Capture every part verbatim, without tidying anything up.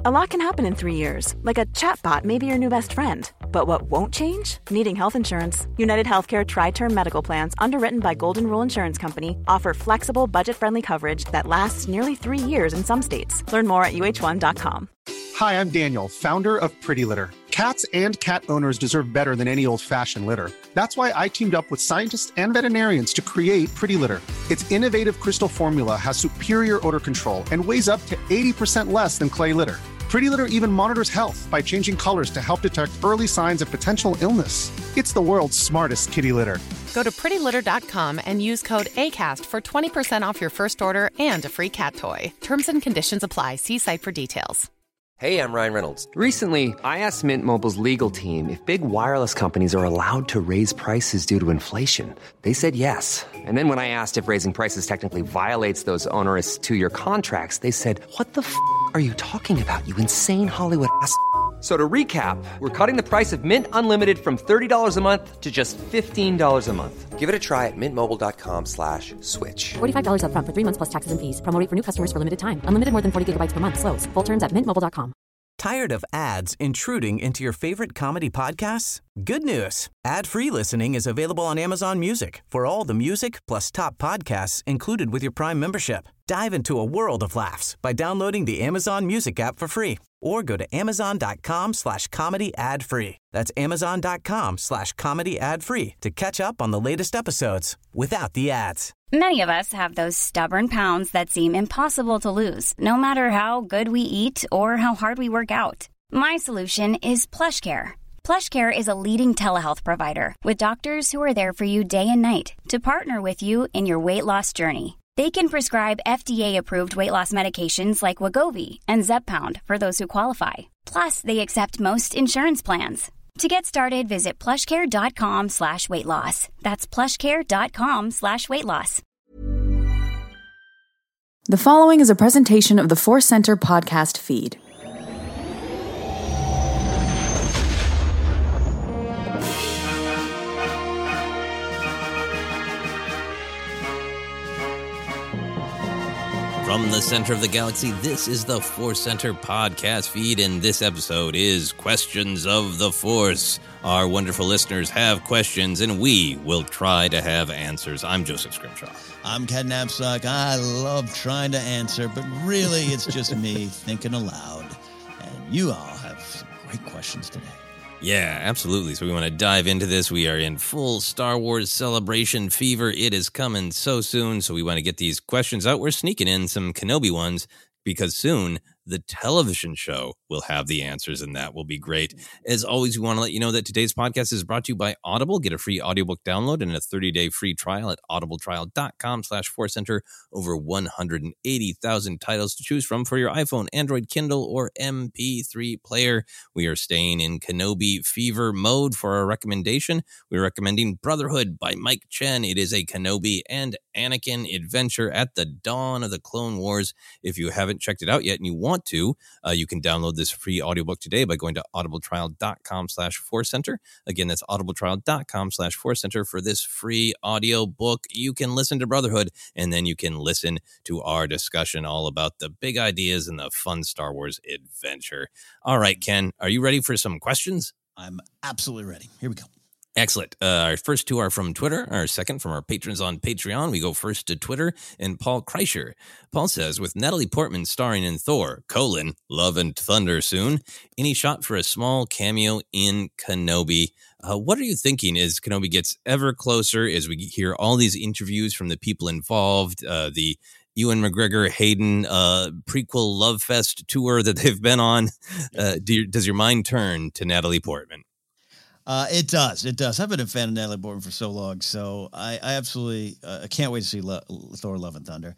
A lot can happen in three years, like a chatbot may be your new best friend. But what won't change? Needing health insurance. United Healthcare Tri-Term Medical Plans, underwritten by Golden Rule Insurance Company, offer flexible, budget-friendly coverage that lasts nearly three years in some states. Learn more at U H one dot com. Hi, I'm Daniel, founder of Pretty Litter. Cats and cat owners deserve better than any old-fashioned litter. That's why I teamed up with scientists and veterinarians to create Pretty Litter. Its innovative crystal formula has superior odor control and weighs up to eighty percent less than clay litter. Pretty Litter even monitors health by changing colors to help detect early signs of potential illness. It's the world's smartest kitty litter. Go to pretty litter dot com and use code ACAST for twenty percent off your first order and a free cat toy. Terms and conditions apply. See site for details. Hey, I'm Ryan Reynolds. Recently, I asked Mint Mobile's legal team if big wireless companies are allowed to raise prices due to inflation. They said yes. And then when I asked if raising prices technically violates those onerous two-year contracts, they said, what the f*** are you talking about, you insane Hollywood ass f- So to recap, we're cutting the price of Mint Unlimited from thirty dollars a month to just fifteen dollars a month. Give it a try at mintmobile.com slash switch. forty-five dollars up front for three months plus taxes and fees. Promo rate for new customers for limited time. Unlimited more than forty gigabytes per month. Slows full terms at mint mobile dot com. Tired of ads intruding into your favorite comedy podcasts? Good news. Ad-free listening is available on Amazon Music for all the music plus top podcasts included with your Prime membership. Dive into a world of laughs by downloading the Amazon Music app for free or go to amazon.com slash comedy ad free. That's amazon.com slash comedy ad free to catch up on the latest episodes without the ads. Many of us have those stubborn pounds that seem impossible to lose, no matter how good we eat or how hard we work out. My solution is PlushCare. PlushCare is a leading telehealth provider with doctors who are there for you day and night to partner with you in your weight loss journey. They can prescribe F D A-approved weight loss medications like Wegovy and Zepbound for those who qualify. Plus, they accept most insurance plans. To get started, visit plushcare.com slash weight loss. That's plushcare.com slash weight loss. The following is a presentation of the Force Center podcast feed. From the center of the galaxy, this is the Force Center podcast feed, and this episode is Questions of the Force. Our wonderful listeners have questions, and we will try to have answers. I'm Joseph Scrimshaw. I'm Ken Knapsack. I love trying to answer, but really it's just me thinking aloud. And you all have some great questions today. Yeah, absolutely. So we want to dive into this. We are in full Star Wars celebration fever. It is coming so soon, so we want to get these questions out. We're sneaking in some Kenobi ones because soon the television show will have the answers, and that will be great. As always, we want to let you know that today's podcast is brought to you by Audible. Get a free audiobook download and a thirty-day free trial at audibletrial.com slash Force Center. Over one hundred eighty thousand titles to choose from for your iPhone, Android, Kindle, or M P three player. We are staying in Kenobi fever mode for our recommendation. We're recommending Brotherhood by Mike Chen. It is a Kenobi and Anakin adventure at the dawn of the Clone Wars. If you haven't checked it out yet and you want to, uh, you can download this free audiobook today by going to audibletrial.com slash Force Center. Again, that's audibletrial.com slash Force Center for this free audio book. You can listen to Brotherhood, and then you can listen to our discussion all about the big ideas and the fun Star Wars adventure. All right, Ken, are you ready for some questions? I'm absolutely ready. Here we go. Excellent. Uh, our first two are from Twitter. Our second from our patrons on Patreon. We go first to Twitter and Paul Kreischer. Paul says, with Natalie Portman starring in Thor, colon, Love and Thunder soon, any shot for a small cameo in Kenobi? Uh, what are you thinking as Kenobi gets ever closer, as we hear all these interviews from the people involved, uh, the Ewan McGregor, Hayden uh, prequel Love Fest tour that they've been on? Uh, do you, does your mind turn to Natalie Portman? Uh, it does. It does. I've been a fan of Natalie Portman for so long, so I, I absolutely uh, I can't wait to see Lo- Thor: Love and Thunder.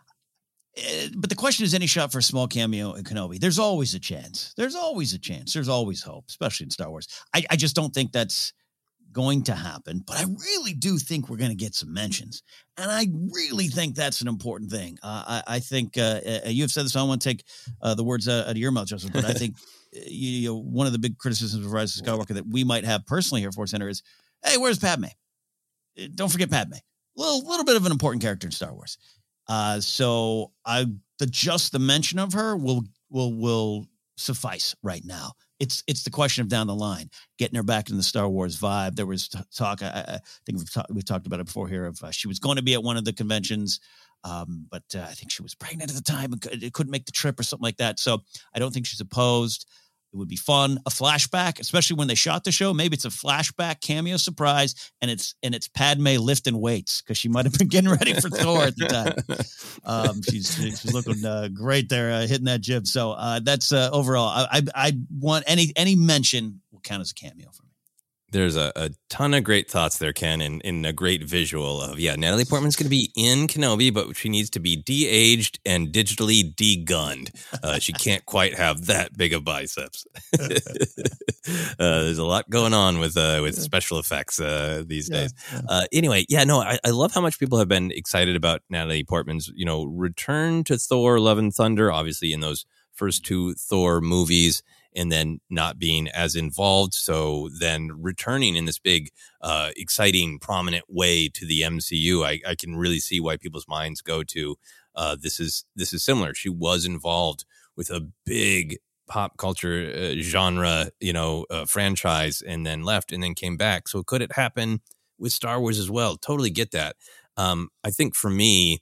It, but the question is, any shot for a small cameo in Kenobi? There's always a chance. There's always a chance. There's always hope, especially in Star Wars. I, I just don't think that's going to happen, but I really do think we're going to get some mentions, and I really think that's an important thing. Uh, I, I think uh, uh, you have said this. I don't want to take uh, the words out, out of your mouth, Joseph, but I think. You, you know, one of the big criticisms of Rise of Skywalker that we might have personally here at Force Center is, hey, where's Padme? Don't forget Padme. A little, little bit of an important character in Star Wars. Uh, so I, the just the mention of her will will will suffice right now. It's it's the question of down the line, getting her back in the Star Wars vibe. There was t- talk, I, I think we've, ta- we've talked about it before here, of uh, she was going to be at one of the conventions, um, but uh, I think she was pregnant at the time and c- couldn't make the trip or something like that. So I don't think she's opposed. It would be fun. A flashback, especially when they shot the show. Maybe it's a flashback cameo surprise, and it's and it's Padme lifting weights because she might have been getting ready for Thor at the time. Um, she's she's looking uh, great there, uh, hitting that jib. So uh, that's uh, overall. I, I I want any any mention will count as a cameo for me. There's a, a ton of great thoughts there, Ken, and, and a great visual of, yeah, Natalie Portman's going to be in Kenobi, but she needs to be de-aged and digitally de-gunned. Uh, she can't quite have that big of biceps. uh, there's a lot going on with uh, with special effects uh, these yeah, days. Yeah. Uh, anyway, yeah, no, I, I love how much people have been excited about Natalie Portman's, you know, return to Thor, Love and Thunder, obviously in those first two Thor movies, and then not being as involved. So then returning in this big, uh, exciting, prominent way to the M C U, I, I can really see why people's minds go to, uh, this is, this is similar. She was involved with a big pop culture uh, genre, you know, uh, franchise, and then left and then came back. So could it happen with Star Wars as well? Totally get that. Um, I think for me,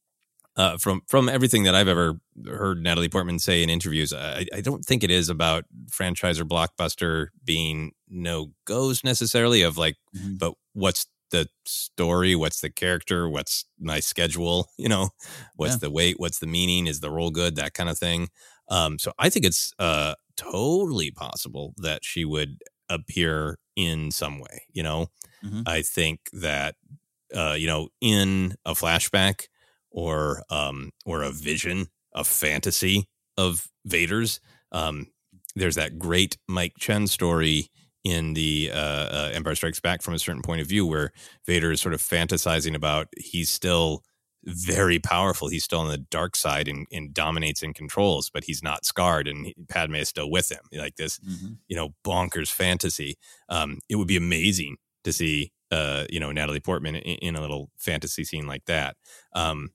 Uh, from from everything that I've ever heard Natalie Portman say in interviews, I, I don't think it is about franchise or blockbuster being no-goes necessarily of like, mm-hmm. but what's the story? What's the character? What's my schedule? You know, what's yeah. the weight? What's the meaning? Is the role good? That kind of thing. Um, so I think it's uh, totally possible that she would appear in some way. You know, mm-hmm. I think that, uh, you know, in a flashback, or um, or a vision, a fantasy of Vader's. Um, there's that great Mike Chen story in the uh, uh, Empire Strikes Back from a certain point of view where Vader is sort of fantasizing about he's still very powerful. He's still on the dark side and, and dominates and controls, but he's not scarred, and he, Padme is still with him. Like this, mm-hmm. you know, bonkers fantasy. Um, it would be amazing to see, uh, you know, Natalie Portman in, in a little fantasy scene like that. Um,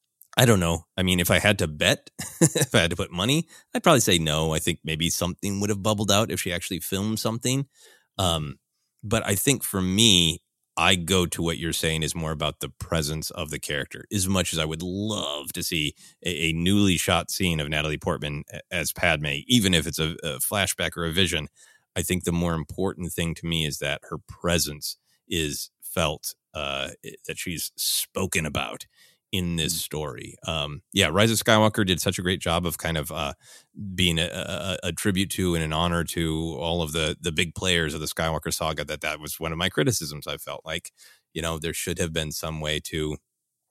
I don't know. I mean, if I had to bet, if I had to put money, I'd probably say no. I think maybe something would have bubbled out if she actually filmed something. Um, but I think for me, I go to what you're saying is more about the presence of the character. As much as I would love to see a, a newly shot scene of Natalie Portman as Padme, even if it's a, a flashback or a vision, I think the more important thing to me is that her presence is felt, uh, that she's spoken about in this story. Um, yeah, Rise of Skywalker did such a great job of kind of uh, being a, a, a tribute to and an honor to all of the the big players of the Skywalker saga, that that was one of my criticisms. I felt like, you know, there should have been some way to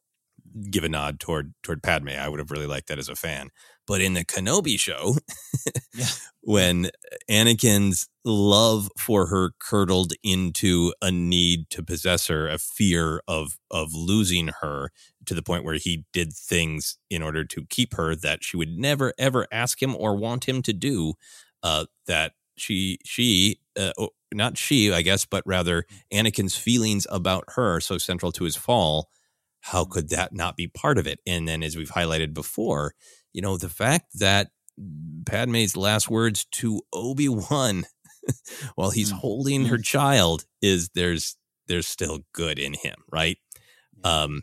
give a nod toward toward Padme. I would have really liked that as a fan. But in the Kenobi show, yeah. when Anakin's love for her curdled into a need to possess her, a fear of of losing her, to the point where he did things in order to keep her that she would never, ever ask him or want him to do, uh, that she, she, uh, not she, I guess, but rather Anakin's feelings about her, so central to his fall, how could that not be part of it? And then, as we've highlighted before, you know, the fact that Padme's last words to Obi-Wan while he's mm-hmm. holding her child is there's, there's still good in him, right? Um,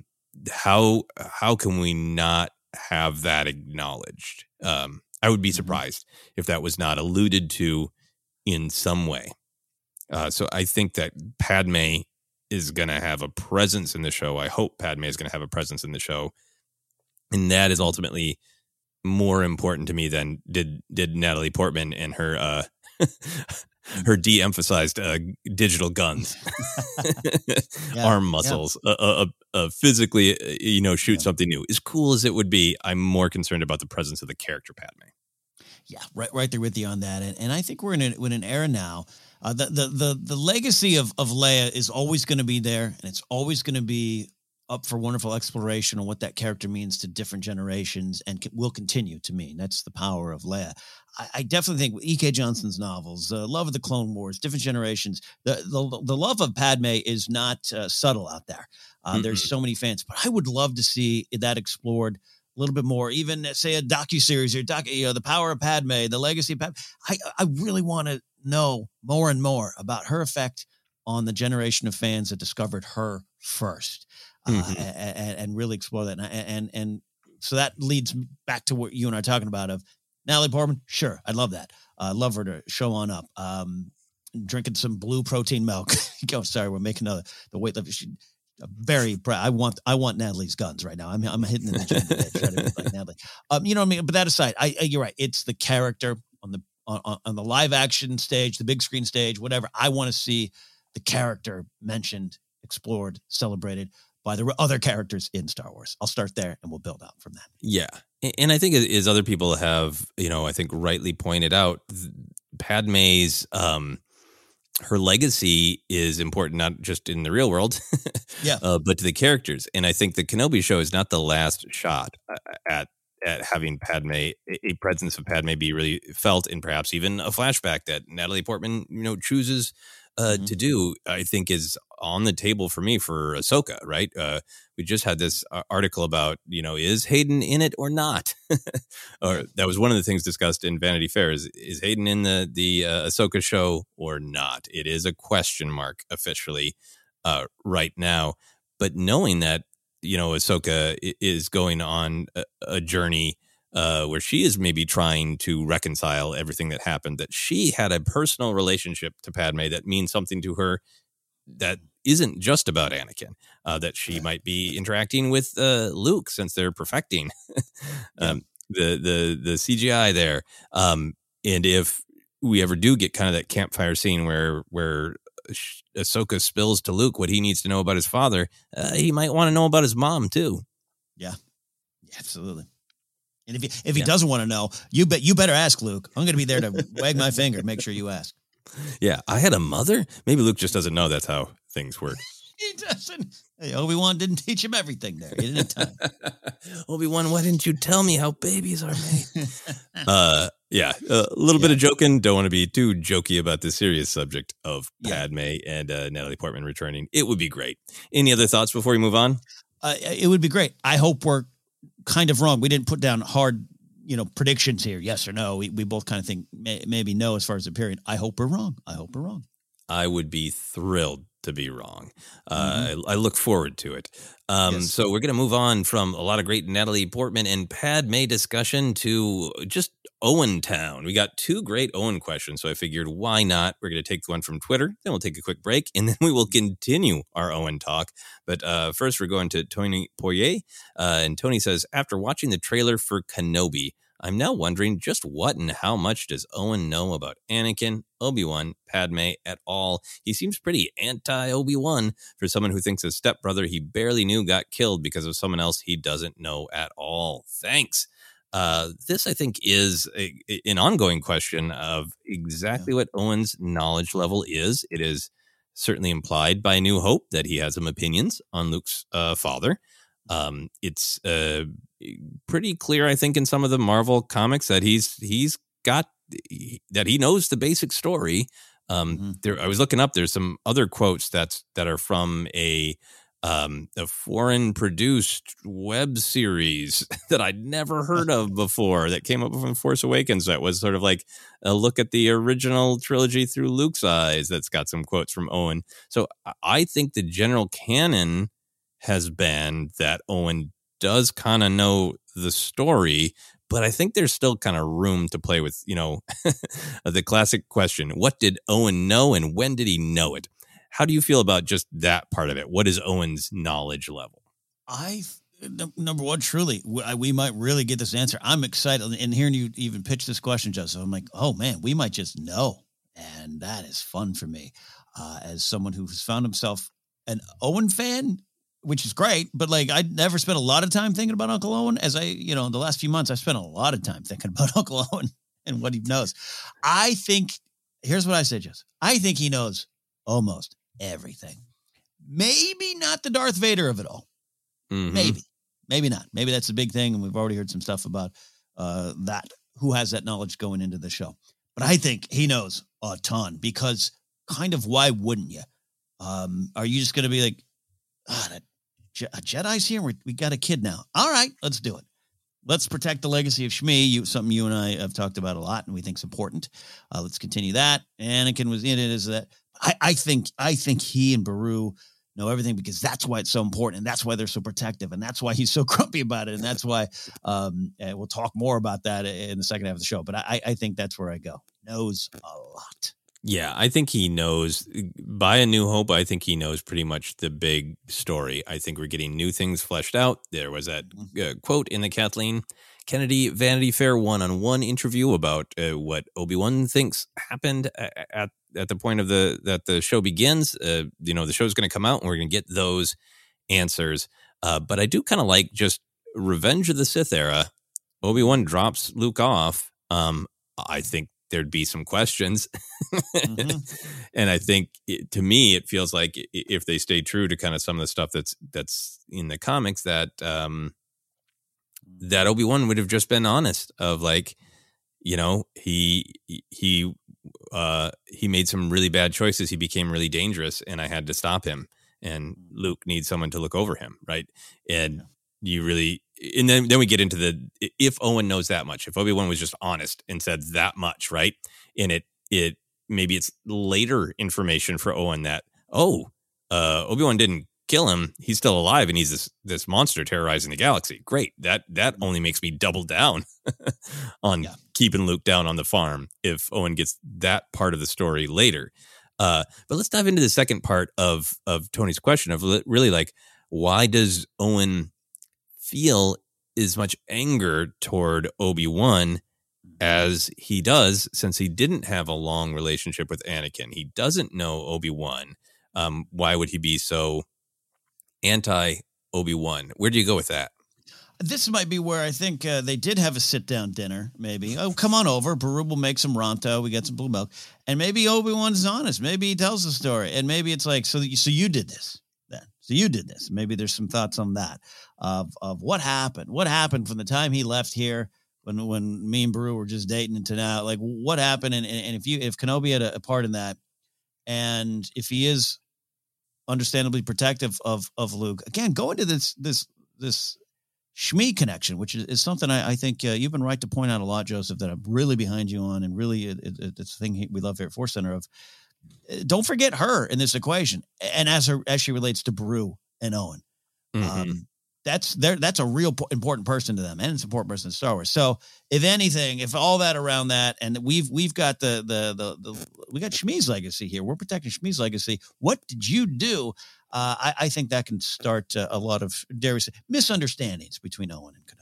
how how can we not have that acknowledged? Um, I would be surprised if that was not alluded to in some way. Uh, so I think that Padme is going to have a presence in the show. I hope Padme is going to have a presence in the show, and that is ultimately more important to me than did did Natalie Portman and her uh, her de-emphasized uh, digital guns, yeah, arm muscles, yeah. uh, uh, uh, physically, uh, you know, shoot yeah. something new. As cool as it would be, I'm more concerned about the presence of the character Padme. Yeah, right, right there with you on that. And, and I think we're in, a, in an era now. Uh, the, the the the legacy of of Leia is always going to be there, and it's always going to be up for wonderful exploration on what that character means to different generations, and c- will continue to mean. That's the power of Leia. I, I definitely think E K. Johnson's novels, uh, Love of the Clone Wars, different generations, the the, the love of Padme is not uh, subtle out there. Uh, mm-hmm. There's so many fans, but I would love to see that explored a little bit more, even say a docuseries or doc, you know, the power of Padme, the legacy of Padme. I, I really want to know more and more about her effect on the generation of fans that discovered her first, mm-hmm. uh, and, and really explore that. And, and, and so that leads back to what you and I are talking about of Natalie Portman. Sure. I'd love that. I uh, love her to show on up. Um, drinking some blue protein milk. Go, sorry, we're making a, the weight lift. She, very proud. I want, I want Natalie's guns right now. I'm, I'm hitting in the gym today, trying to be like Natalie. Um, you know what I mean? But that aside, I, I, you're right. It's the character on the, on, on the live action stage, the big screen stage, whatever. I want to see the character mentioned, explored, celebrated by the other characters in Star Wars. I'll start there and we'll build out from that. Yeah. And I think as other people have, you know, I think rightly pointed out, Padme's, um, her legacy is important, not just in the real world, yeah, uh, but to the characters. And I think the Kenobi show is not the last shot at at having Padme, a presence of Padme be really felt, and perhaps even a flashback that Natalie Portman, you know, chooses uh, mm-hmm. to do, I think is on the table for me for Ahsoka, right? Uh, we just had this article about, you know, is Hayden in it or not? Or that was one of the things discussed in Vanity Fair is, is Hayden in the, the uh, Ahsoka show or not? It is a question mark officially uh, right now. But knowing that, you know, Ahsoka is going on a, a journey uh, where she is maybe trying to reconcile everything that happened, that she had a personal relationship to Padme that means something to her that isn't just about Anakin, uh, that she might be interacting with uh, Luke since they're perfecting um, the, the, the C G I there. Um, and if we ever do get kind of that campfire scene where, where Ahsoka spills to Luke what he needs to know about his father, uh, he might want to know about his mom too. Yeah, absolutely. And if he, if he yeah. doesn't want to know, you bet you better ask Luke. I'm going to be there to wag my finger and make sure you ask. Yeah, I had a mother. Maybe Luke just doesn't know that's how things work. He doesn't. Hey, Obi-Wan didn't teach him everything there. He didn't have time. Obi-Wan, why didn't you tell me how babies are made? uh, yeah, a little yeah. bit of joking. Don't want to be too jokey about the serious subject of Padme yeah. and uh, Natalie Portman returning. It would be great. Any other thoughts before we move on? Uh, it would be great. I hope we're kind of wrong. We didn't put down hard, you know, predictions here. Yes or no. We we both kind of think may, maybe no as far as the period. I hope we're wrong. I hope we're wrong. I would be thrilled to be wrong. Uh, mm-hmm. I, I look forward to it. Um, yes. So we're going to move on from a lot of great Natalie Portman and Padme discussion to just Owen Town. We got two great Owen questions, so I figured why not? We're going to take one from Twitter, then we'll take a quick break, and then we will continue our Owen talk. But uh, first, we're going to Tony Poirier, uh, and Tony says, after watching the trailer for Kenobi, I'm now wondering just what and how much does Owen know about Anakin, Obi-Wan, Padme at all? He seems pretty anti-Obi-Wan for someone who thinks his stepbrother he barely knew got killed because of someone else he doesn't know at all. Thanks. Uh, this, I think, is a, an ongoing question of exactly yeah. what Owen's knowledge level is. It is certainly implied by New Hope that he has some opinions on Luke's uh, father. Um, it's uh, pretty clear, I think, in some of the Marvel comics that he's he's got that he knows the basic story. Um, mm-hmm. There, I was looking up. There's some other quotes that's that are from a um, a foreign produced web series that I'd never heard of before that came up from Force Awakens. That was sort of like a look at the original trilogy through Luke's eyes. That's got some quotes from Owen. So I think the general canon has been that Owen does kind of know the story, but I think there's still kind of room to play with, you know, the classic question, what did Owen know and when did he know it? How do you feel about just that part of it? What is Owen's knowledge level? I, number one, truly, we might really get this answer. I'm excited. And hearing you even pitch this question, Joseph, I'm like, oh man, we might just know. And that is fun for me uh, as someone who's found himself an Owen fan, which is great, but like I never spent a lot of time thinking about Uncle Owen. As I, you know, in the last few months, I've spent a lot of time thinking about Uncle Owen and what he knows. I think, here's what I say, Jess. I think he knows almost everything. Maybe not the Darth Vader of it all. Mm-hmm. Maybe, maybe not. Maybe that's a big thing. And we've already heard some stuff about uh, that, who has that knowledge going into the show. But I think he knows a ton because kind of why wouldn't you? Um, are you just going to be like, ah, that Je- a Jedi's here. We're, we got a kid now. All right, let's do it. let's protect the legacy of Shmi. You, something you and I have talked about a lot, and we think is important. Uh, let's continue that. Anakin was in it as that. I, I think I think he and Beru know everything because that's why it's so important, and that's why they're so protective, and that's why he's so grumpy about it, and that's why um, we'll talk more about that in the second half of the show. But I, I think that's where I go. Knows a lot. Yeah, I think he knows. By A New Hope, I think he knows pretty much the big story. I think we're getting new things fleshed out. There was that uh, quote in the Kathleen Kennedy Vanity Fair one-on-one interview about uh, what Obi-Wan thinks happened at at the point of the that the show begins. Uh, you know, the show's going to come out, and we're going to get those answers. Uh, but I do kind of like just Revenge of the Sith era. Obi-Wan drops Luke off. Um, I think there'd be some questions. mm-hmm. And I think it, to me, it feels like if they stay true to kind of some of the stuff that's, that's in the comics, that, um, that Obi-Wan would have just been honest of like, you know, he, he, uh, he made some really bad choices. He became really dangerous and I had to stop him, and Luke needs someone to look over him. Right. And you really, and then, then we get into the, if Owen knows that much, if Obi-Wan was just honest and said that much, right? And it, it, maybe it's later information for Owen that, oh, uh, Obi-Wan didn't kill him. He's still alive. And he's this, this monster terrorizing the galaxy. Great. That, that only makes me double down on yeah. keeping Luke down on the farm. If Owen gets that part of the story later. Uh, but let's dive into the second part of, of Tony's question of really like, why does Owen feel as much anger toward Obi-Wan as he does, since he didn't have a long relationship with Anakin? He doesn't know Obi-Wan. Um, why would he be so anti-Obi-Wan? Where do you go with that? This might be where I think uh, they did have a sit-down dinner, maybe. Oh, come on over. Beru will make some Ronto. We got some blue milk. And maybe Obi-Wan's honest. Maybe he tells the story. And maybe it's like, so, so you did this then. So you did this. Maybe there's some thoughts on that of of what happened. What happened from the time he left here when when me and Beru were just dating until now? Like, what happened? And, and if you if Kenobi had a, a part in that, and if he is understandably protective of of Luke, again, go into this this this Shmi connection, which is, is something I, I think uh, you've been right to point out a lot, Joseph, that I'm really behind you on, and really it, it, it's the thing we love here at Force Center of. Don't forget her in this equation, and as her as she relates to Beru and Owen, mm-hmm. um, that's there. That's a real po- important person to them, and it's an important person in Star Wars. So, if anything, if all that around that, and we've we've got the the the, the we got Shmi's legacy here. We're protecting Shmi's legacy. What did you do? Uh, I, I think that can start uh, a lot of dare we say misunderstandings between Owen and Kenobi.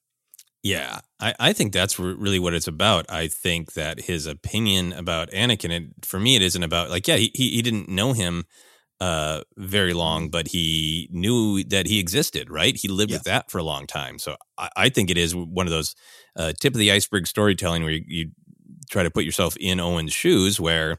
Yeah, I, I think that's re- really what it's about. I think that his opinion about Anakin, it, for me, it isn't about like, yeah, he he didn't know him uh, very long, but he knew that he existed, right? He lived yeah. with that for a long time. So I, I think it is one of those uh, tip of the iceberg storytelling where you, you try to put yourself in Owen's shoes, where,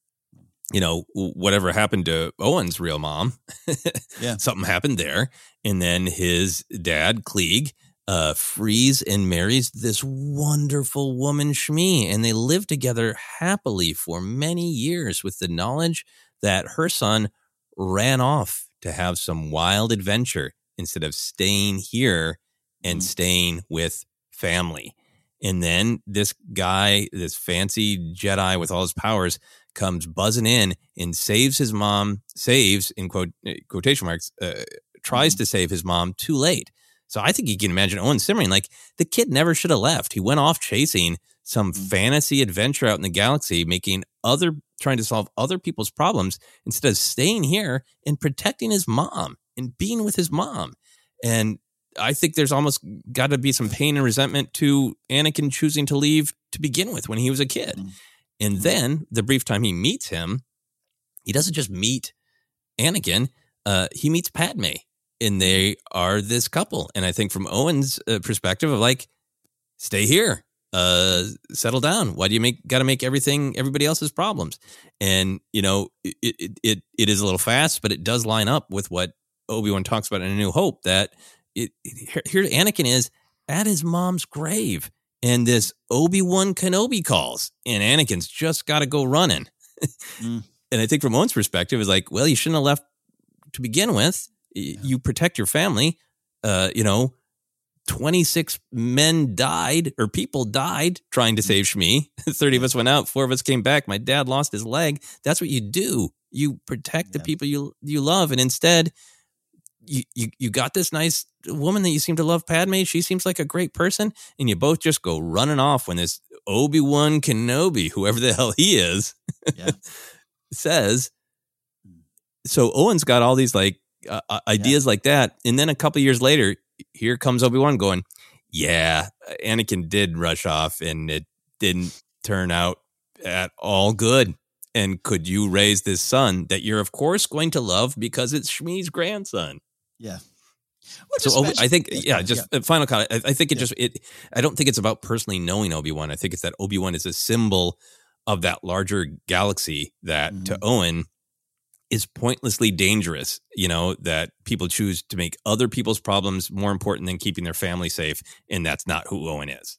you know, whatever happened to Owen's real mom, yeah, something happened there. And then his dad, Klieg, uh, frees and marries this wonderful woman, Shmi, and they live together happily for many years with the knowledge that her son ran off to have some wild adventure instead of staying here and mm. staying with family. And then this guy, this fancy Jedi with all his powers, comes buzzing in and saves his mom, saves, in quote, quotation marks, uh, tries mm. to save his mom too late. So I think you can imagine Owen simmering like the kid never should have left. He went off chasing some mm. fantasy adventure out in the galaxy, making other, trying to solve other people's problems instead of staying here and protecting his mom and being with his mom. And I think there's almost got to be some pain and resentment to Anakin choosing to leave to begin with when he was a kid. Mm. And then the brief time he meets him, he doesn't just meet Anakin, uh, he meets Padme. And they are this couple. And I think from Owen's uh, perspective of like, stay here, uh, settle down. Why do you make, got to make everything, everybody else's problems? And, you know, it, it, it, it is a little fast, but it does line up with what Obi-Wan talks about in A New Hope, that it, it here Anakin is at his mom's grave and this Obi-Wan Kenobi calls and Anakin's just got to go running. mm. And I think from Owen's perspective is like, well, you shouldn't have left to begin with. You protect your family, uh, you know, twenty-six men died, or people died trying to save Shmi. thirty of us went out, four of us came back. My dad lost his leg. That's what you do. You protect yeah. the people you you love. And instead, you, you, you got this nice woman that you seem to love, Padme. She seems like a great person. And you both just go running off when this Obi-Wan Kenobi, whoever the hell he is, yeah. says. So Owen's got all these like uh, ideas yeah. like that. And then a couple years later, here comes Obi-Wan going, yeah, Anakin did rush off and it didn't turn out at all good. And could you raise this son that you're, of course, going to love because it's Shmi's grandson? Yeah. So Obi- I think, yeah, just yeah. final comment. I, I think it yeah. just, it. I don't think it's about personally knowing Obi-Wan. I think it's that Obi-Wan is a symbol of that larger galaxy that mm-hmm. to Owen is pointlessly dangerous, you know, that people choose to make other people's problems more important than keeping their family safe. And that's not who Owen is.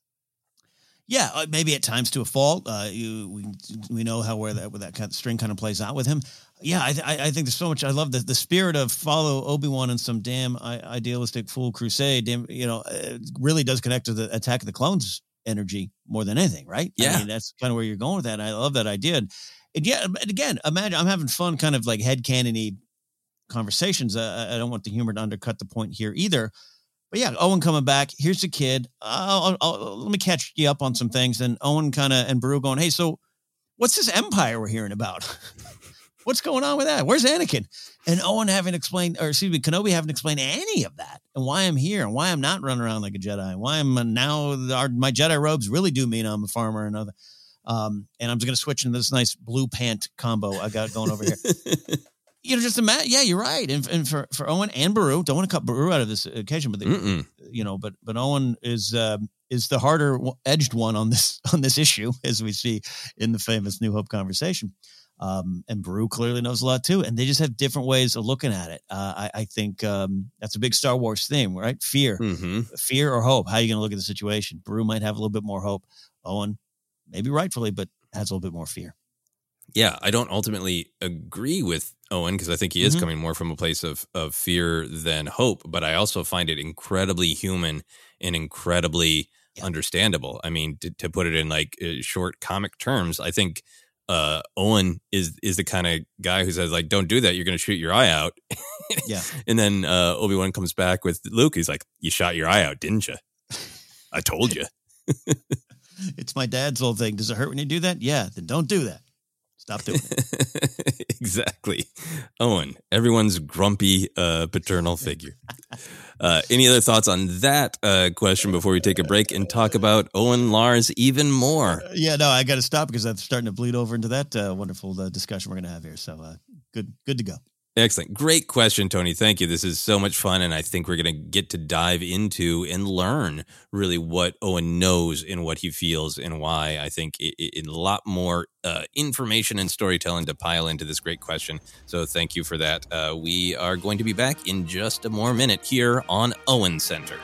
Yeah, uh, maybe at times to a fault. Uh, you, we we know how where that where that kind of string kind of plays out with him. Yeah, I I, I think there's so much. I love the the spirit of follow Obi-Wan in some damn idealistic fool crusade. Damn, you know, it really does connect to the Attack of the Clones energy more than anything, right? Yeah, I mean, that's kind of where you're going with that. I love that idea. And yeah, and again, imagine I'm having fun, kind of like headcanon-y conversations. Uh, I don't want the humor to undercut the point here either. But yeah, Owen coming back. Here's the kid. I'll, I'll, I'll, let me catch you up on some things. And Owen kind of and Beru going, hey, so what's this empire we're hearing about? What's going on with that? Where's Anakin? And Owen having explained, or excuse me, Kenobi having explained any of that and why I'm here and why I'm not running around like a Jedi and why I'm now our, my Jedi robes really do mean I'm a farmer and other. Um, and I'm just going to switch into this nice blue pant combo I got going over here. You know, just imagine. Yeah, you're right. And, and for, for Owen and Beru, don't want to cut Beru out of this occasion, but they, you know, but but Owen is um, is the harder edged one on this on this issue, as we see in the famous New Hope conversation. Um, and Beru clearly knows a lot too, and they just have different ways of looking at it. Uh, I, I think um, that's a big Star Wars theme, right? Fear, mm-hmm. fear or hope. How are you going to look at the situation? Beru might have a little bit more hope. Owen, maybe rightfully, but has a little bit more fear. Yeah, I don't ultimately agree with Owen because I think he is mm-hmm. coming more from a place of of fear than hope. But I also find it incredibly human and incredibly yeah. understandable. I mean, to, to put it in like uh, short comic terms, I think uh, Owen is is the kind of guy who says like, "Don't do that. You're going to shoot your eye out." yeah, and then uh, Obi-Wan comes back with Luke. He's like, "You shot your eye out, didn't you? I told you." It's my dad's old thing. Does it hurt when you do that? Yeah, then don't do that. Stop doing it. Exactly. Owen, everyone's grumpy uh, paternal figure. Uh, any other thoughts on that uh, question before we take a break and talk about Owen Lars even more? Uh, yeah, no, I got to stop because I'm starting to bleed over into that uh, wonderful uh, discussion we're going to have here. So uh, good, good to go. Excellent. Great question, Tony. Thank you. This is so much fun, and I think we're going to get to dive into and learn really what Owen knows and what he feels and why. I think it, it, a lot more uh, information and storytelling to pile into this great question. So thank you for that. Uh, we are going to be back in just a more minute here on Owen Center.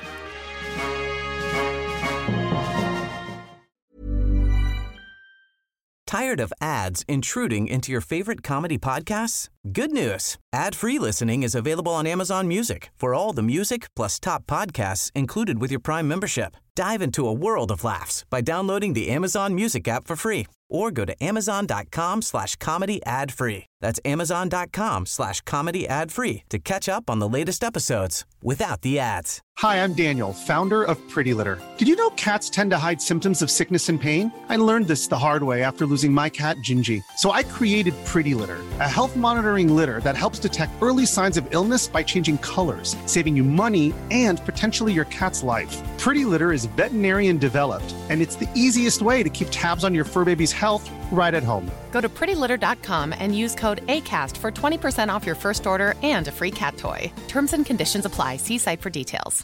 Tired of ads intruding into your favorite comedy podcasts? Good news. Ad-free listening is available on Amazon Music for all the music plus top podcasts included with your Prime membership. Dive into a world of laughs by downloading the Amazon Music app for free or go to amazon.com slash comedy ad free. That's amazon.com slash comedy ad free to catch up on the latest episodes without the ads. Hi, I'm Daniel, founder of Pretty Litter. Did you know cats tend to hide symptoms of sickness and pain? I learned this the hard way after losing my cat, Gingy. So I created Pretty Litter, a health monitoring litter that helps detect early signs of illness by changing colors, saving you money and potentially your cat's life. Pretty Litter is veterinarian developed, and it's the easiest way to keep tabs on your fur baby's health right at home. Go to pretty litter dot com and use code ACAST for twenty percent off your first order and a free cat toy. Terms and conditions apply. See site for details.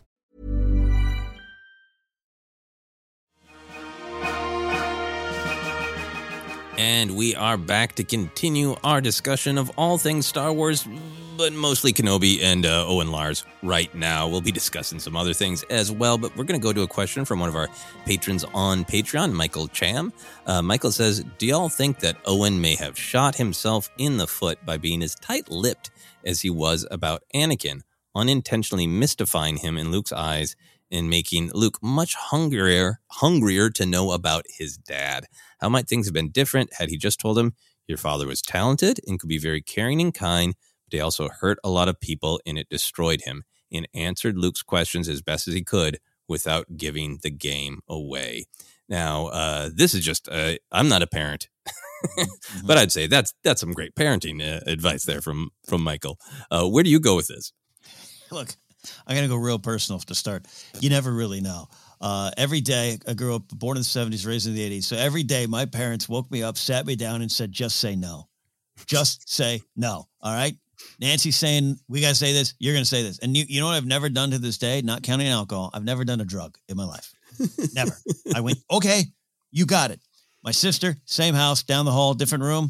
And we are back to continue our discussion of all things Star Wars, but mostly Kenobi and uh, Owen Lars right now. We'll be discussing some other things as well, but we're going to go to a question from one of our patrons on Patreon, Michael Cham. Uh, Michael says, do y'all think that Owen may have shot himself in the foot by being as tight-lipped as he was about Anakin, unintentionally mystifying him in Luke's eyes and making Luke much hungrier, hungrier to know about his dad. How might things have been different had he just told him, your father was talented and could be very caring and kind, but he also hurt a lot of people and it destroyed him, and answered Luke's questions as best as he could without giving the game away. Now, uh, this is just, uh, I'm not a parent, mm-hmm. but I'd say that's that's some great parenting uh, advice there from, from Michael. Uh, where do you go with this? Look, I'm going to go real personal to start. You never really know. Uh, every day, I grew up, born in the seventies, raised in the eighties. So every day, my parents woke me up, sat me down, and said, just say no. Just say no. All right? Nancy's saying, we got to say this. You're going to say this. And you, you know what I've never done to this day, not counting alcohol? I've never done a drug in my life. Never. I went, okay, you got it. My sister, same house, down the hall, different room.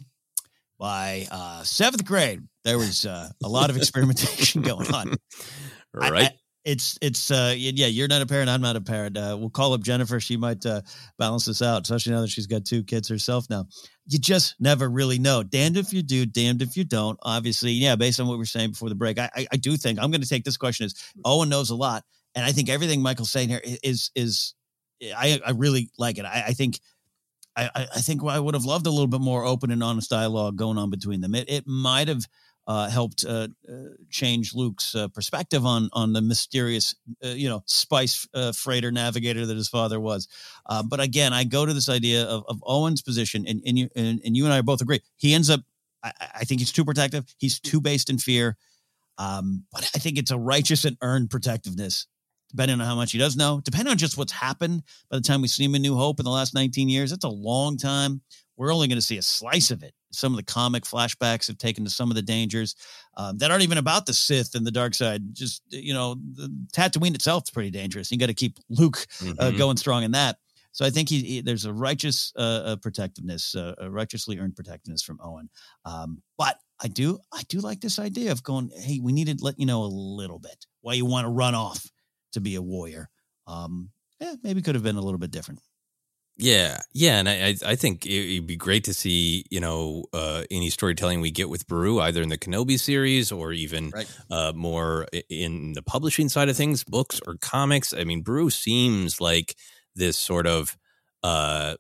By uh, seventh grade, there was uh, a lot of experimentation going on. Right. I, I, it's, it's, uh, yeah, you're not a parent. I'm not a parent. Uh, we'll call up Jennifer. She might uh, balance this out, especially now that she's got two kids herself now. You just never really know. Damned if you do, damned if you don't. Obviously, yeah, based on what we were saying before the break, I, I, I do think I'm going to take this question as Owen knows a lot. And I think everything Michael's saying here is, is I, I really like it. I, I think, I, I think I would have loved a little bit more open and honest dialogue going on between them. It, it might have uh, helped uh, uh, change Luke's uh, perspective on, on the mysterious, uh, you know, spice uh, freighter navigator that his father was. Uh, but again, I go to this idea of, of Owen's position, and, and you, and, and you and I both agree. He ends up, I, I think he's too protective. He's too based in fear. Um, but I think it's a righteous and earned protectiveness, depending on how much he does know, depending on just what's happened by the time we see him in New Hope in the last nineteen years. It's a long time. We're only going to see a slice of it. Some of the comic flashbacks have taken to some of the dangers um, that aren't even about the Sith and the dark side. Just, you know, the Tatooine itself is pretty dangerous. You got to keep Luke mm-hmm. uh, going strong in that. So I think he, he there's a righteous uh, uh, protectiveness, uh, a righteously earned protectiveness from Owen. Um, but I do, I do like this idea of going, hey, we need to let you know a little bit why you want to run off to be a warrior. Um, yeah, maybe could have been a little bit different. Yeah. Yeah. And I, I think it'd be great to see, you know, uh, any storytelling we get with Beru, either in the Kenobi series or even right. uh, more in the publishing side of things, books or comics. I mean, Beru seems like this sort of uh,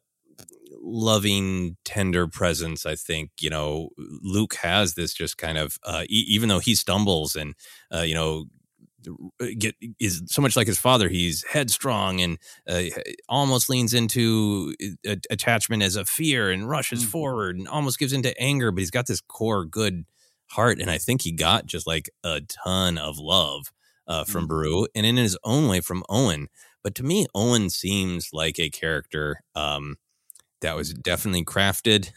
loving, tender presence. I think, you know, Luke has this just kind of, uh, e- even though he stumbles and, uh, you know, get is so much like his father, he's headstrong and uh, almost leans into a, attachment as a fear and rushes mm-hmm. forward and almost gives into anger, but he's got this core good heart. And I think he got just like a ton of love uh, from mm-hmm. Beru, and in his own way from Owen. But to me, Owen seems like a character um, that was definitely crafted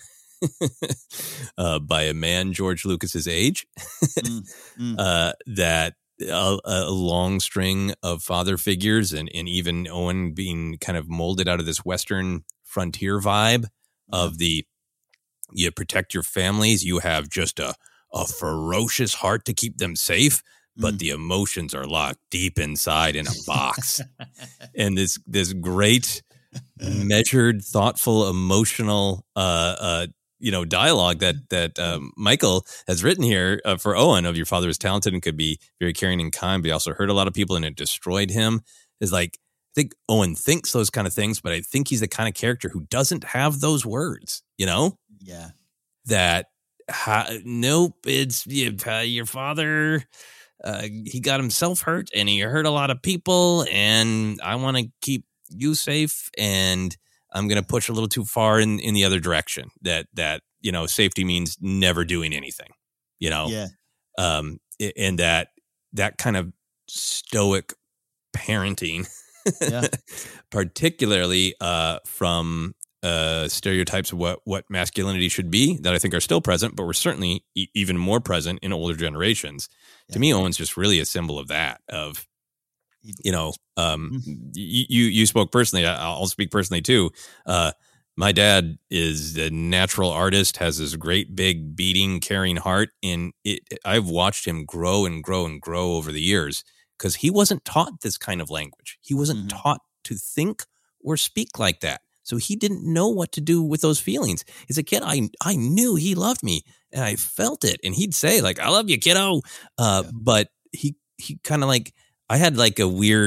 uh, by a man George Lucas's age, mm-hmm. uh, that A, a long string of father figures, and, and even Owen being kind of molded out of this Western frontier vibe yeah. of the, you protect your families, you have just a, a ferocious heart to keep them safe, but mm. the emotions are locked deep inside in a box. And this, this great, measured, thoughtful, emotional, uh, uh, you know, dialogue that that um, Michael has written here uh, for Owen of your father was talented and could be very caring and kind, but he also hurt a lot of people and it destroyed him. Is like, I think Owen thinks those kind of things, but I think he's the kind of character who doesn't have those words, you know? Yeah. That, ha, nope, it's uh, your father, uh, he got himself hurt and he hurt a lot of people, and I want to keep you safe, and I'm going to push a little too far in, in the other direction. That, that, you know, safety means never doing anything, you know? Yeah. Um, and that, that kind of stoic parenting, yeah. particularly uh, from uh, stereotypes of what, what masculinity should be, that I think are still present, but were certainly e- even more present in older generations. Yeah. To me, Owen's just really a symbol of that, of, you know, um, mm-hmm. you, you spoke personally. I'll speak personally too. Uh, my dad is a natural artist, has this great, big, beating, caring heart. And it, I've watched him grow and grow and grow over the years because he wasn't taught this kind of language. He wasn't mm-hmm. taught to think or speak like that. So he didn't know what to do with those feelings. As a kid, I I knew he loved me and I felt it. And he'd say like, I love you, kiddo. Uh, yeah. But he, he kind of like, I had like a weird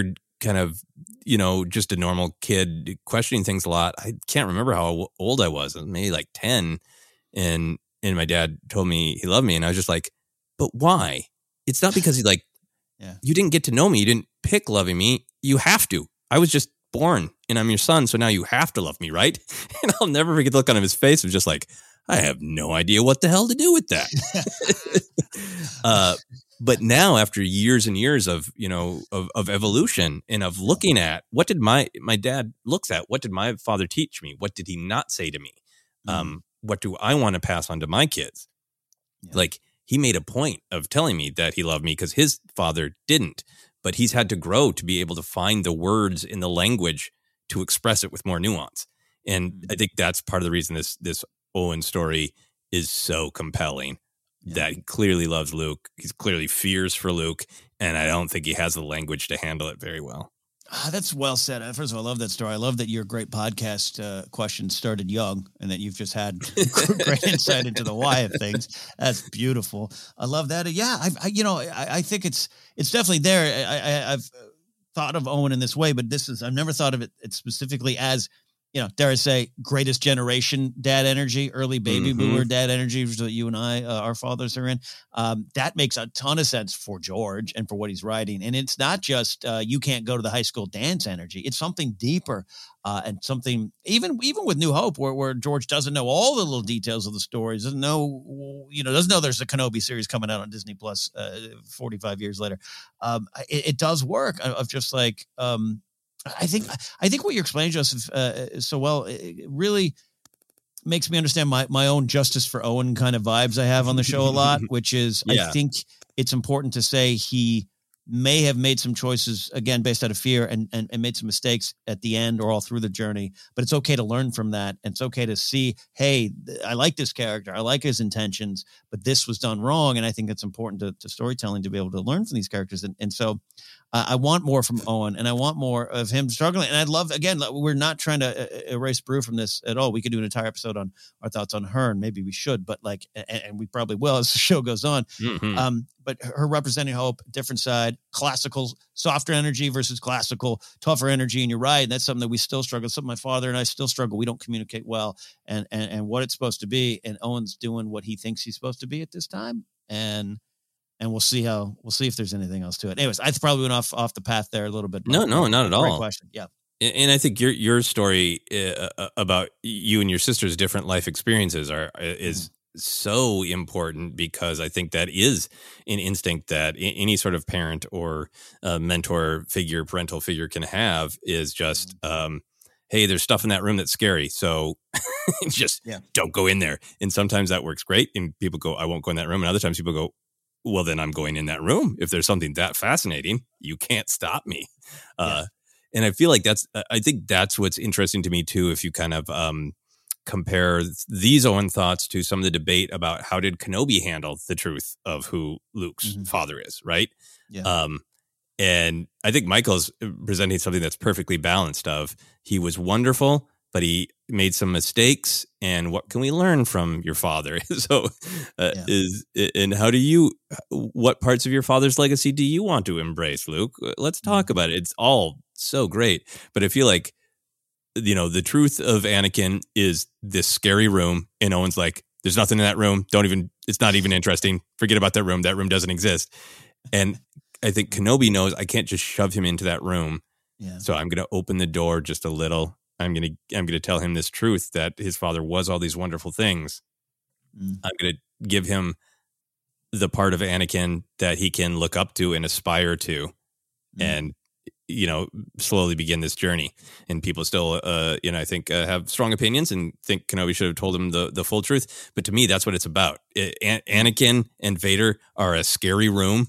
kind of, you know, just a normal kid questioning things a lot. I can't remember how old I was. Maybe like ten. And, and my dad told me he loved me. And I was just like, but why? It's not because he like, yeah. you didn't get to know me. You didn't pick loving me. You have to. I was just born and I'm your son. So now you have to love me, right? And I'll never forget the look on his face. It was just like, I have no idea what the hell to do with that. uh, but now after years and years of, you know, of, of evolution and of looking at what did my, my dad looks at, what did my father teach me? What did he not say to me? Mm. Um, what do I want to pass on to my kids? Yeah. Like he made a point of telling me that he loved me because his father didn't, but he's had to grow to be able to find the words in the language to express it with more nuance. And mm. I think that's part of the reason this, this Owen story is so compelling. Yeah. That he clearly loves Luke. He's clearly fears for Luke, and I don't think he has the language to handle it very well. Ah, that's well said. First of all, I love that story. I love that your great podcast uh, questions started young, and that you've just had great insight into the why of things. That's beautiful. I love that. Yeah, I, I you know, I, I think it's it's definitely there. I, I, I've thought of Owen in this way, but this is I've never thought of it, it specifically as, you know, dare I say, greatest generation dad energy, early baby mm-hmm. boomer dad energy, which you and I, uh, our fathers are in. Um, that makes a ton of sense for George and for what he's writing. And it's not just uh, you can't go to the high school dance energy. It's something deeper uh, and something even even with New Hope, where, where George doesn't know all the little details of the stories, doesn't know, you know, doesn't know there's a Kenobi series coming out on Disney Plus uh, forty-five years later. Um, it, it does work of just like, um, I think I think what you're explaining, Joseph, uh, so well, it really makes me understand my, my own Justice for Owen kind of vibes I have on the show a lot, which is yeah. I think it's important to say he may have made some choices, again, based out of fear and, and, and made some mistakes at the end or all through the journey. But it's okay to learn from that. And it's okay to see, hey, I like this character. I like his intentions, but this was done wrong. And I think it's important to, to storytelling to be able to learn from these characters. And, and so uh, I want more from Owen, and I want more of him struggling. And I'd love, again, we're not trying to erase Beru from this at all. We could do an entire episode on our thoughts on her, and maybe we should, but like, and, and we probably will as the show goes on. Mm-hmm. Um, but her representing Hope, different side, classical, softer energy versus classical, tougher energy. And you're right. And that's something that we still struggle. Something my father and I still struggle. We don't communicate well, and, and, and what it's supposed to be. And Owen's doing what he thinks he's supposed to be at this time. And, and we'll see how, we'll see if there's anything else to it. Anyways, I probably went off, off the path there a little bit. No, no, not at all. Great question. Yeah. And I think your, your story uh, about you and your sister's different life experiences are, is, mm-hmm. so important, because I think that is an instinct that any sort of parent or uh, mentor figure, parental figure can have, is just, um, hey, there's stuff in that room that's scary. So just yeah. don't go in there. And sometimes that works great. And people go, I won't go in that room. And other times people go, well, then I'm going in that room. If there's something that fascinating, you can't stop me. Yeah. Uh, and I feel like that's, I think that's what's interesting to me too. If you kind of, um, compare these Owen thoughts to some of the debate about how did Kenobi handle the truth of who Luke's mm-hmm. father is, right? Yeah. Um, and I think Michael's presenting something that's perfectly balanced of, he was wonderful, but he made some mistakes, and what can we learn from your father? so uh, yeah. is, and how do you, what parts of your father's legacy do you want to embrace, Luke? Let's talk mm-hmm. about it. It's all so great, but I feel like, you know, the truth of Anakin is this scary room, and Owen's like, there's nothing in that room. Don't even, it's not even interesting. Forget about that room. That room doesn't exist. And I think Kenobi knows I can't just shove him into that room. Yeah. So I'm going to open the door just a little. I'm going to, I'm going to tell him this truth that his father was all these wonderful things. Mm. I'm going to give him the part of Anakin that he can look up to and aspire to. Mm. And, you know, slowly begin this journey. And people still, uh, you know, I think uh, have strong opinions and think Kenobi should have told him the, the full truth. But to me, that's what it's about. It, An- Anakin and Vader are a scary room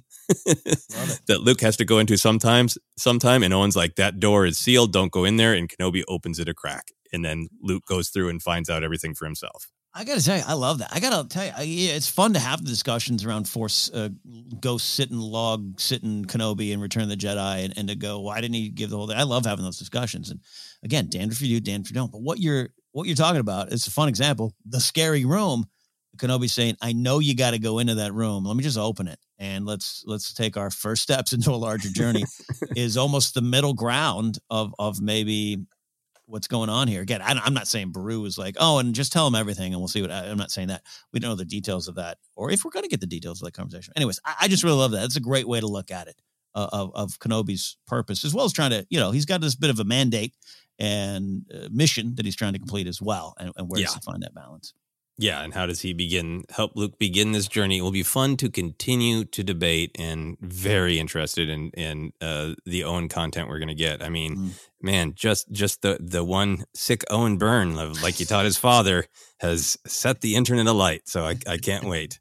that Luke has to go into sometimes, sometime. And Owen's like, that door is sealed. Don't go in there. And Kenobi opens it a crack. And then Luke goes through and finds out everything for himself. I got to tell you, I love that. I got to tell you, I, yeah, it's fun to have the discussions around Force uh, Ghost sitting, log sitting Kenobi and Return of the Jedi, and, and to go, why didn't he give the whole thing? I love having those discussions. And again, Dan for you, Dan for don't. But what you're what you're talking about is a fun example. The scary room. Kenobi saying, I know you got to go into that room. Let me just open it. And let's let's take our first steps into a larger journey is almost the middle ground of of maybe what's going on here. Again, I, I'm not saying Beru is like, oh, and just tell him everything and we'll see what I, I'm not saying that. We don't know the details of that or if we're going to get the details of that conversation. Anyways, I, I just really love that. It's a great way to look at it uh, of, of Kenobi's purpose, as well as trying to, you know, he's got this bit of a mandate and uh, mission that he's trying to complete as well. And, and where Yeah. does he find that balance? Yeah, and how does he begin, help Luke begin this journey? It will be fun to continue to debate and very interested in in uh, the Owen content we're going to get. I mean, mm. man, just just the, the one sick Owen Byrne, like he taught his father, has set the internet alight. So I, I can't wait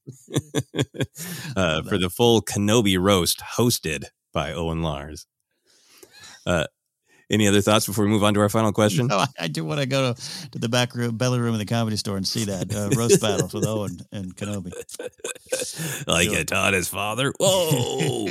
uh, for the full Kenobi roast hosted by Owen Lars. Uh Any other thoughts before we move on to our final question? No, I, I do want to go to, to the back room, belly room in the Comedy Store and see that uh, roast battle with Owen and Kenobi. Like sure. He taught his father. Whoa.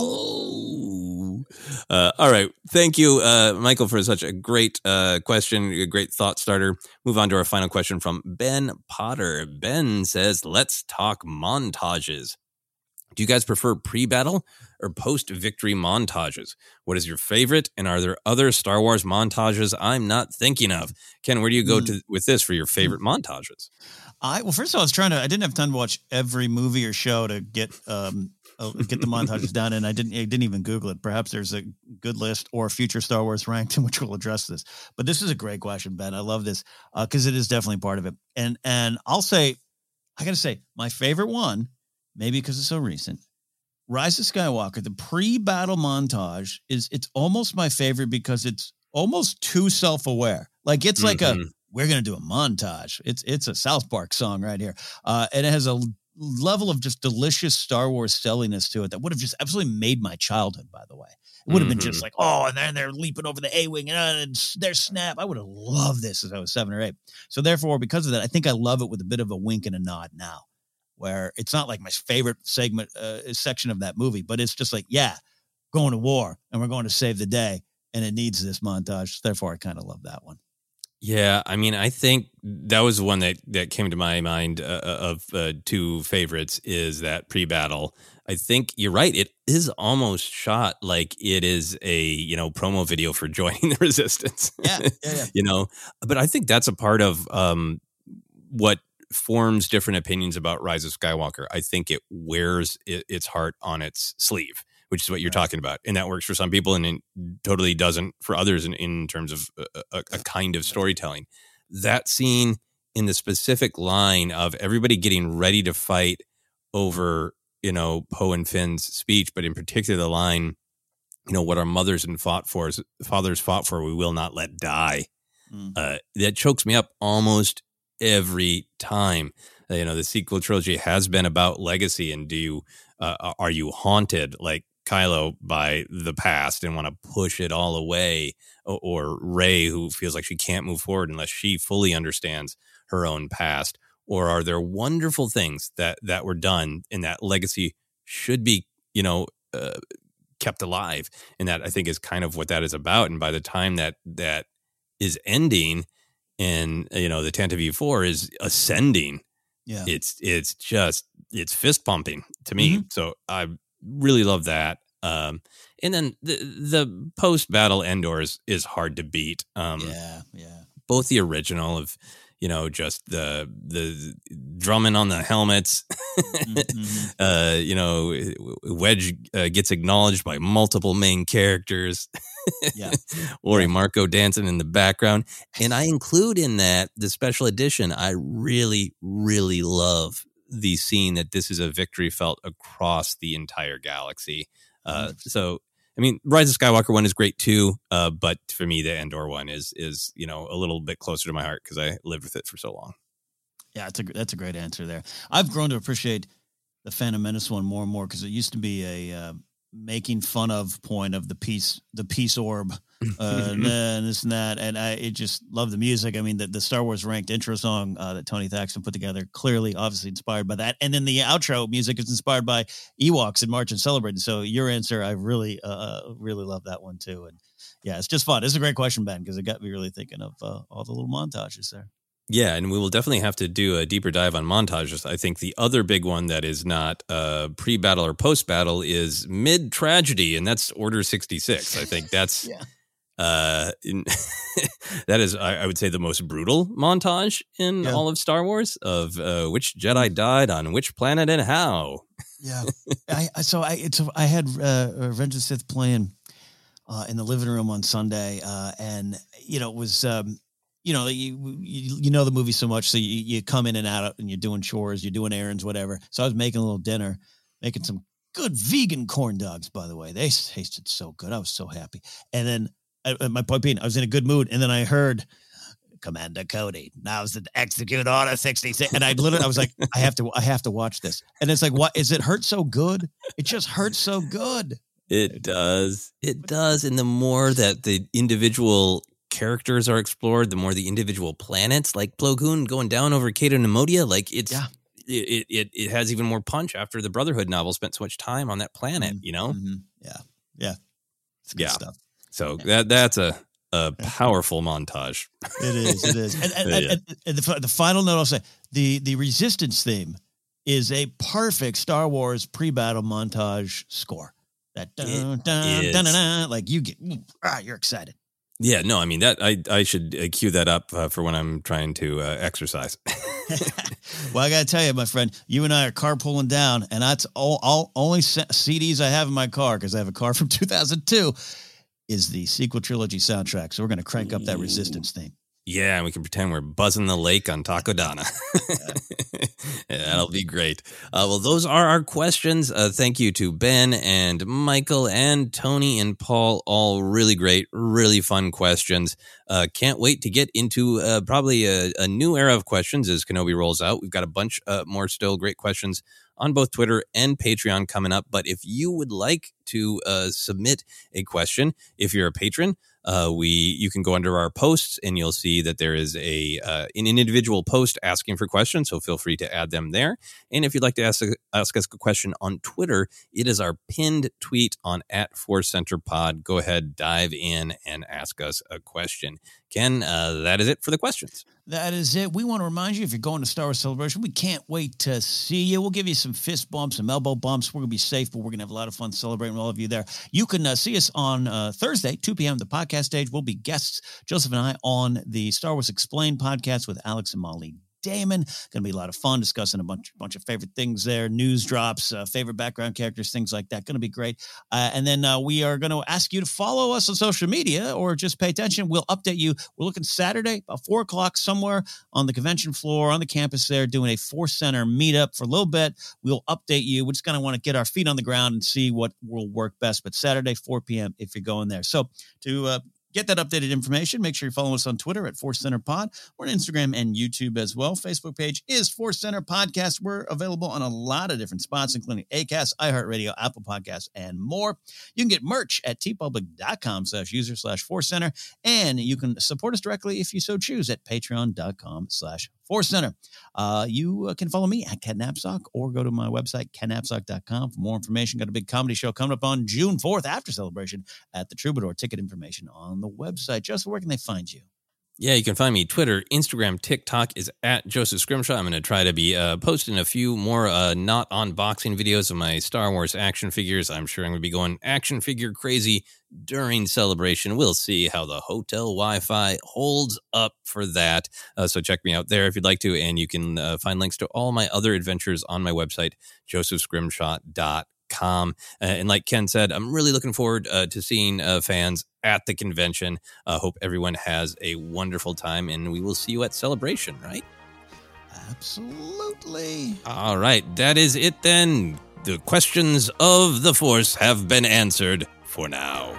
Whoa. uh, all right. Thank you, uh, Michael, for such a great uh, question, a great thought starter. Move on to our final question from Ben Potter. Ben says, let's talk montages. Do you guys prefer pre-battle or post-victory montages? What is your favorite? And are there other Star Wars montages I'm not thinking of? Ken, where do you go mm. to with this for your favorite mm. montages? I well, first of all, I was trying to. I didn't have time to watch every movie or show to get um uh, get the montages done, and I didn't. I didn't even Google it. Perhaps there's a good list or future Star Wars ranked in which we'll address this. But this is a great question, Ben. I love this because uh, it is definitely part of it. And and I'll say, I got to say, my favorite one. Maybe because it's so recent, Rise of Skywalker, the pre-battle montage is, it's almost my favorite because it's almost too self-aware. Like it's like mm-hmm. a, we're going to do a montage. It's, it's a South Park song right here. Uh, and it has a level of just delicious Star Wars silliness to it that would have just absolutely made my childhood, by the way. It would have mm-hmm. been just like, oh, and then they're leaping over the A-wing and, uh, and their snap. I would have loved this as I was seven or eight. So therefore, because of that, I think I love it with a bit of a wink and a nod now. Where it's not like my favorite segment uh, section of that movie, but it's just like, yeah, going to war and we're going to save the day. And it needs this montage. Therefore, I kind of love that one. Yeah. I mean, I think that was the one that, that came to my mind uh, of uh, two favorites is that pre-battle. I think you're right. It is almost shot like it is a, you know, promo video for joining the resistance. Yeah. yeah, yeah. You know, but I think that's a part of um, what forms different opinions about Rise of Skywalker. I think it wears it, its heart on its sleeve, which is what you're right. talking about. And that works for some people and it totally doesn't for others in, in terms of a, a, a kind of storytelling. That scene in the specific line of everybody getting ready to fight over, you know, Poe and Finn's speech, but in particular the line, you know, what our mothers and fought for, fathers fought for, we will not let die. Mm. Uh, that chokes me up almost every time. Uh, you know, the sequel trilogy has been about legacy, and do you uh, are you haunted like Kylo by the past and want to push it all away, or, or Rey who feels like she can't move forward unless she fully understands her own past? Or are there wonderful things that that were done and that legacy should be, you know, uh, kept alive? And that I think is kind of what that is about. And by the time that that is ending, and, you know, the Tantive four is ascending. Yeah. It's it's just, it's fist pumping to me. Mm-hmm. So I really love that. Um, and then the the post-battle Endor is, is hard to beat. Um, yeah, yeah. Both the original of, you know, just the the drumming on the helmets. mm-hmm. uh, you know, Wedge uh, gets acknowledged by multiple main characters. yeah. Ori yeah. Marco dancing in the background. And I include in that the special edition. I really, really love the scene that this is a victory felt across the entire galaxy. Uh, so, I mean, Rise of Skywalker one is great too, uh, but for me, the Endor one is, is you know, a little bit closer to my heart because I lived with it for so long. Yeah, that's a, that's a great answer there. I've grown to appreciate the Phantom Menace one more and more because it used to be a uh, making fun of point of the peace, the peace orb, uh, and this and that. And I it just love the music. I mean, the, the Star Wars ranked intro song uh, that Tony Thaxton put together, clearly, obviously inspired by that. And then the outro music is inspired by Ewoks and March and Celebrate. And so your answer, I really, uh, really love that one too. And yeah, it's just fun. It's a great question, Ben, because it got me really thinking of uh, all the little montages there. Yeah, and we will definitely have to do a deeper dive on montages. I think the other big one that is not uh, pre-battle or post-battle is mid-tragedy, and that's Order sixty-six. I think that's yeah. uh, in, that is, I, I would say, the most brutal montage in Yeah. all of Star Wars of uh, which Jedi died on which planet and how. Yeah. I, I so I it's I had uh, Revenge of the Sith playing uh, in the living room on Sunday, uh, and you know it was. Um, You know, you, you you know the movie so much, so you, you come in and out and you're doing chores, you're doing errands, whatever. So I was making a little dinner, making some good vegan corn dogs, by the way. They tasted so good. I was so happy. And then uh, my point being, I was in a good mood. And then I heard Commander Cody, now's the execute Order sixty-six. And I literally, I was like, I have to, I have to watch this. And it's like, what is it hurt so good? It just hurts so good. It does. It does. And the more that the individual characters are explored, the more the individual planets, like Plo Koon going down over Cato Nemodia, like it's Yeah. it, it it has even more punch after the Brotherhood novel spent so much time on that planet, you know? Mhm. Yeah. Yeah. It's good Yeah. stuff. So that that's a a powerful montage. It is. It is. And, and, Yeah. and, and the, the final note I'll say, the, the Resistance theme is a perfect Star Wars pre-battle montage score. That dun, It dun, is. dun, dun, dun, like you get, ah, you're excited. Yeah, no, I mean that I I should uh, cue that up uh, for when I'm trying to uh, exercise. Well, I got to tell you, my friend, you and I are carpooling down, and that's all, all only C Ds I have in my car, because I have a car from two thousand two, is the sequel trilogy soundtrack. So we're going to crank up that Resistance theme. Yeah, and we can pretend we're buzzing the lake on Takodana. Yeah, that'll be great. Uh, well, those are our questions. Uh, thank you to Ben and Michael and Tony and Paul. All really great, really fun questions. Uh, can't wait to get into uh, probably a, a new era of questions as Kenobi rolls out. We've got a bunch uh, more still great questions on both Twitter and Patreon coming up. But if you would like to uh, submit a question, if you're a patron, Uh, we you can go under our posts and you'll see that there is a uh, an individual post asking for questions. So feel free to add them there. And if you'd like to ask a, ask us a question on Twitter, it is our pinned tweet on at Force Center Pod. Go ahead, dive in and ask us a question. Ken, uh, that is it for the questions. That is it. We want to remind you, if you're going to Star Wars Celebration, we can't wait to see you. We'll give you some fist bumps, some elbow bumps. We're going to be safe, but we're going to have a lot of fun celebrating with all of you there. You can uh, see us on uh, Thursday, two p.m., the podcast stage. We'll be guests, Joseph and I, on the Star Wars Explained podcast with Alex and Molly Damon. Going to be a lot of fun discussing a bunch, bunch of favorite things there, news drops, uh, favorite background characters, things like that. Going to be great. Uh, and then uh, we are going to ask you to follow us on social media or just pay attention. We'll update you. We're looking Saturday about four o'clock somewhere on the convention floor on the campus there, doing a Force Center meetup for a little bit. We'll update you. We just kind of want to get our feet on the ground and see what will work best. But Saturday, four p.m. if you're going there. So to uh, get that updated information, make sure you follow us on Twitter at Force Center Pod. We're on Instagram and YouTube as well. Facebook page is Force Center Podcast. We're available on a lot of different spots, including Acast, iHeartRadio, Apple Podcasts, and more. You can get merch at tpublic.com slash user slash Force Center, and you can support us directly if you so choose at patreon.com slash Force Center. Uh, you uh, can follow me at Ken Napzok or go to my website, ken napzok dot com for more information. Got a big comedy show coming up on June fourth after Celebration at the Troubadour. Ticket information on the website. Just where can they find you? Yeah, you can find me Twitter, Instagram, TikTok is at Joseph Scrimshaw. I'm going to try to be uh, posting a few more uh, not unboxing videos of my Star Wars action figures. I'm sure I'm going to be going action figure crazy during Celebration. We'll see how the hotel Wi-Fi holds up for that. Uh, so check me out there if you'd like to. And you can uh, find links to all my other adventures on my website, joseph scrimshaw dot com. Uh, and like Ken said, I'm really looking forward uh, to seeing uh, fans at the convention. Uh, hope everyone has a wonderful time, and we will see you at Celebration, right? Absolutely. All right, that is it then. The questions of the Force have been answered for now.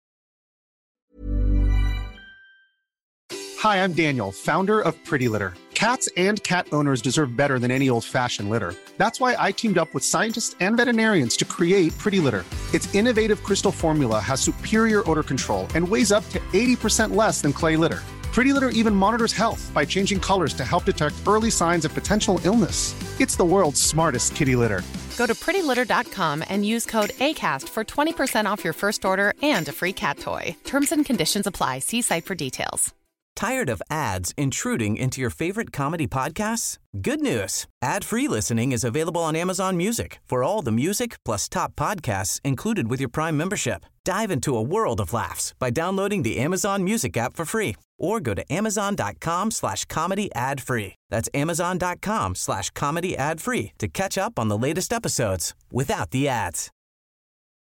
Hi, I'm Daniel, founder of Pretty Litter. Cats and cat owners deserve better than any old-fashioned litter. That's why I teamed up with scientists and veterinarians to create Pretty Litter. Its innovative crystal formula has superior odor control and weighs up to eighty percent less than clay litter. Pretty Litter even monitors health by changing colors to help detect early signs of potential illness. It's the world's smartest kitty litter. Go to pretty litter dot com and use code ACAST for twenty percent off your first order and a free cat toy. Terms and conditions apply. See site for details. Tired of ads intruding into your favorite comedy podcasts? Good news. Ad-free listening is available on Amazon Music for all the music plus top podcasts included with your Prime membership. Dive into a world of laughs by downloading the Amazon Music app for free or go to amazon.com slash comedy ad free. That's amazon.com slash comedy ad free to catch up on the latest episodes without the ads.